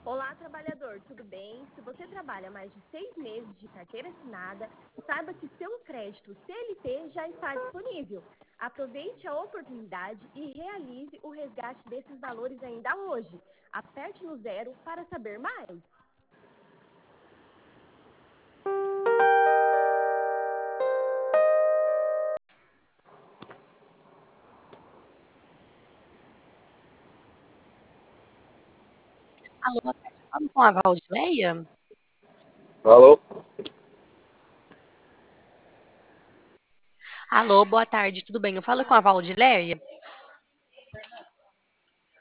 Olá, trabalhador, tudo bem? Se você trabalha mais de 6 meses de carteira assinada, saiba que seu crédito CLT já está disponível. Aproveite a oportunidade e realize o resgate desses valores ainda hoje. Aperte no zero para saber mais. Alô, boa tarde. Falo com a Valdileia? Alô? Alô, boa tarde, tudo bem? Eu falo com a Valdileia?